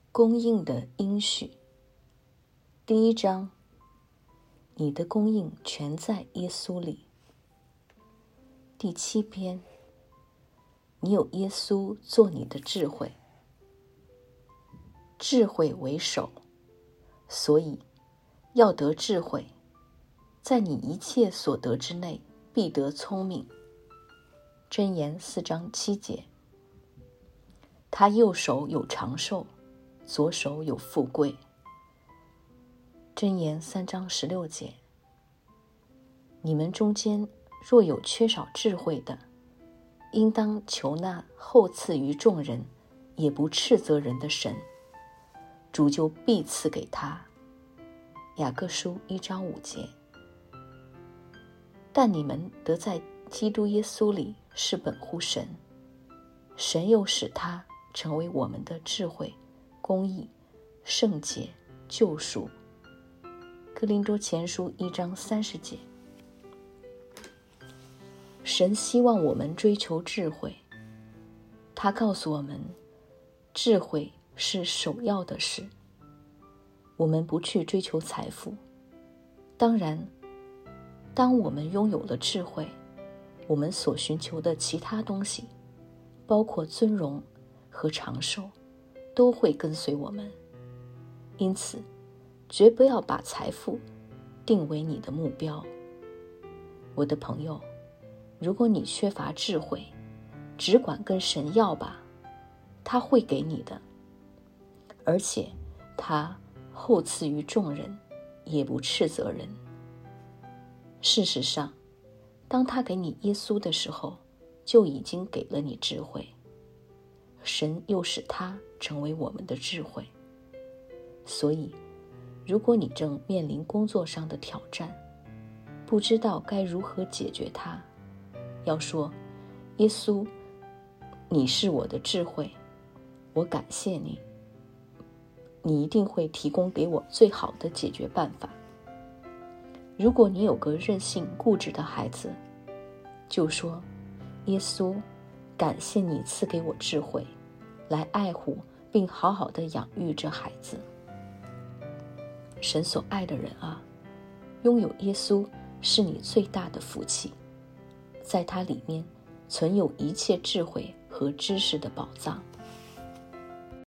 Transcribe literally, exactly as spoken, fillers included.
供应的应许。第一章，你的供应全在耶稣里。第七篇，你有耶稣做你的智慧。智慧为首，所以要得智慧，在你一切所得之内必得聪明。箴言四章七节。他右手有长寿，左手有富贵。箴言三章十六节。你们中间若有缺少智慧的，应当求那厚赐于众人，也不斥责人的神，主就必赐给他。雅各书一章五节。但你们得在基督耶稣里是本乎神，神又使他成为我们的智慧、公义、圣洁、救赎。哥林多前书一章三十节。神希望我们追求智慧，他告诉我们，智慧是首要的事。我们不去追求财富，当然，当我们拥有了智慧，我们所寻求的其他东西，包括尊荣和长寿，都会跟随我们。因此，绝不要把财富定为你的目标。我的朋友，如果你缺乏智慧，只管跟神要吧，他会给你的，而且他厚赐于众人，也不斥责人。事实上，当他给你耶稣的时候，就已经给了你智慧。神又使他成为我们的智慧。所以，如果你正面临工作上的挑战，不知道该如何解决它，要说，耶稣，你是我的智慧，我感谢你，你一定会提供给我最好的解决办法。如果你有个任性固执的孩子，就说，耶稣，感谢你赐给我智慧，来爱护并好好的养育这孩子。神所爱的人啊，拥有耶稣是你最大的福气，在他里面存有一切智慧和知识的宝藏。